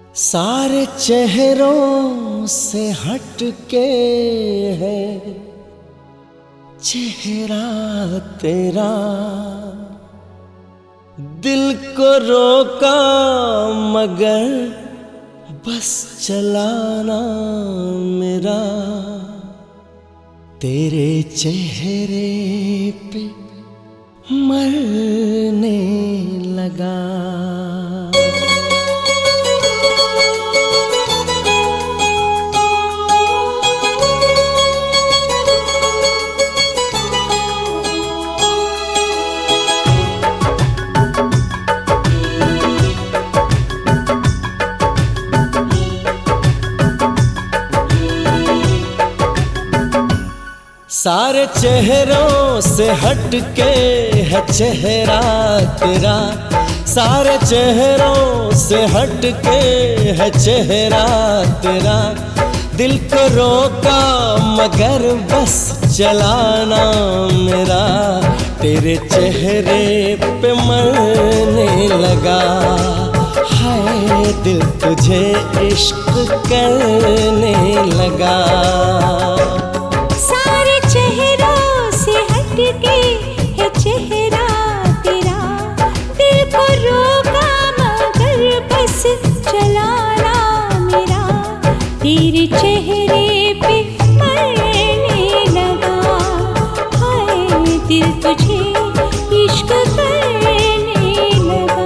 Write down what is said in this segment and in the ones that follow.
सारे चेहरों से हट के है चेहरा तेरा, दिल को रोका मगर बस चलाना मेरा, तेरे चेहरे पे मरने लगा। सारे चेहरों से हट के है चेहरा तेरा, सारे चेहरों से हट के है चेहरा तेरा, दिल को रोका मगर बस चलाना मेरा, तेरे चेहरे पे मरने लगा। हाय दिल तुझे इश्क करने लगा। के है चेहरा तेरा, दिल को रोका मगर बस चलाना मेरा, तेरे चेहरे पे मरने लगा। हाय दिल तुझे इश्क करने लगा।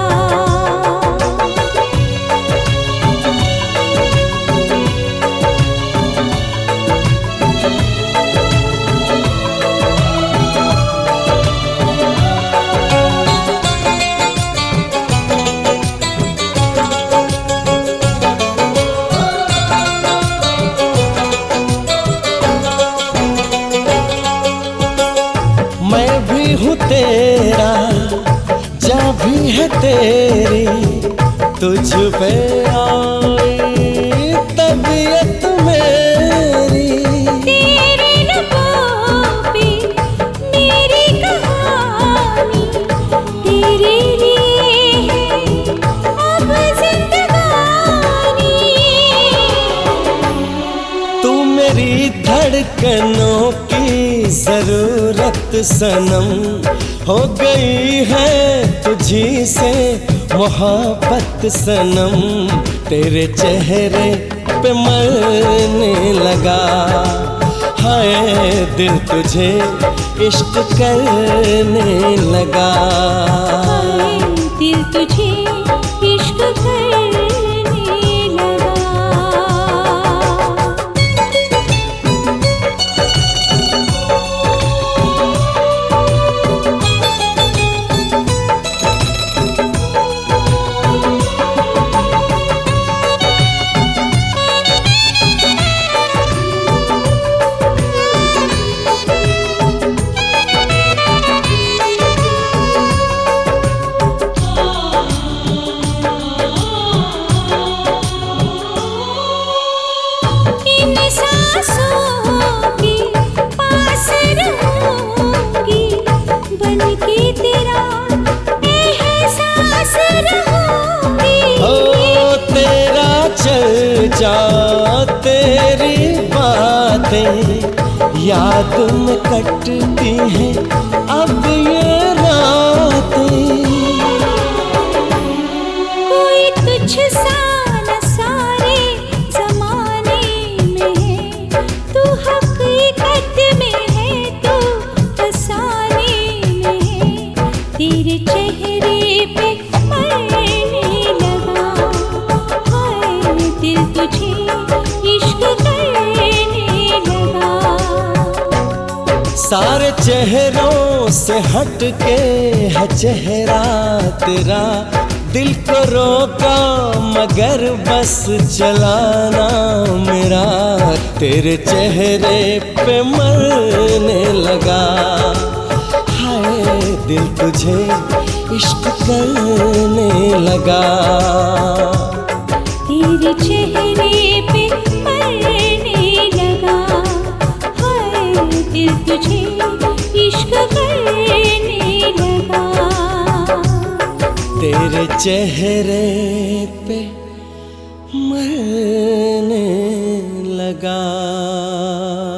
हूँ तेरा जा भी है तेरी, तुझ पे आई तबीयत मेरी, तेरे लबों पे मेरी कहानी, तेरे लिए है अब जिंदगानी। तू मेरी धड़कनों की जरूरत सनम, हो गई है तुझी से मोहब्बत सनम, तेरे चेहरे पे मरने लगा। हाय दिल तुझे इश्क करने लगा। हाय दिल तुझे इश्क करने लगा। जा तेरी बातें याद में कटती हैं अब ये रातें, कोई तुझ सा न सारे जमाने में है, तू हकीकत में है तो फसाने में है, तेरे चेहरे पे मरने लगा। हाय दिल तुझे इश्क करने लगा। सारे चेहरों से हट के है चेहरा तेरा, दिल को रोका मगर बस चलाना मेरा, तेरे चेहरे पे मरने लगा। हाय दिल तुझे इश्क करने लगा। तेरे चेहरे पे मरने लगा। हाय दिल तुझे इश्क करने लगा। तेरे चेहरे पे मरने लगा।